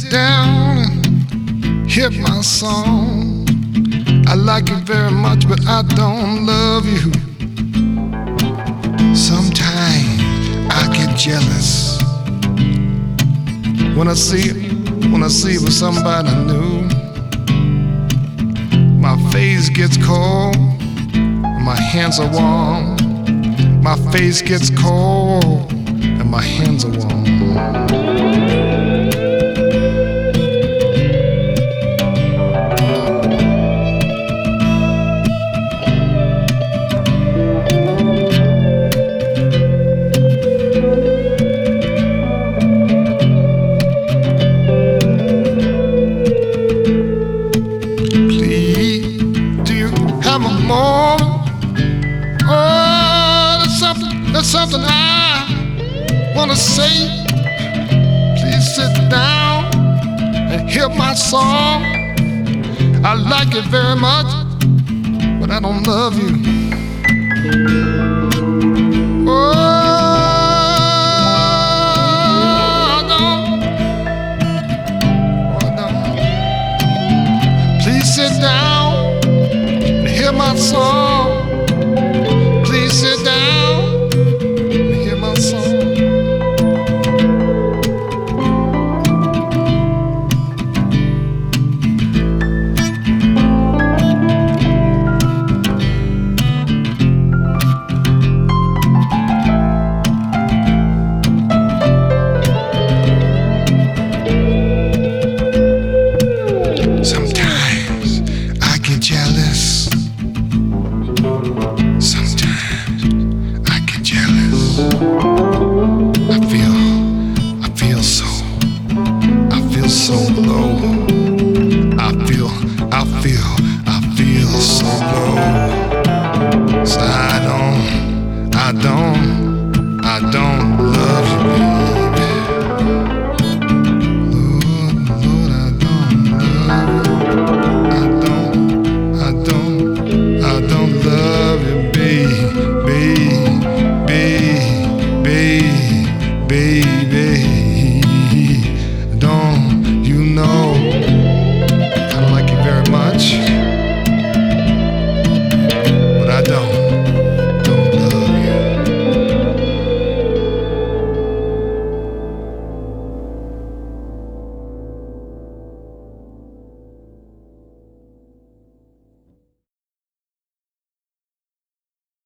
down and hear my song. I like you very much, but I don't love you. Sometimes I get jealous when I see you with somebody new. My face gets cold, and my hands are warm. My face gets cold, and my hands are warm. There's something I wanna say. Please sit down and hear my song. I like it very much, but I don't love you. Oh, I don't. Please sit down and hear my song.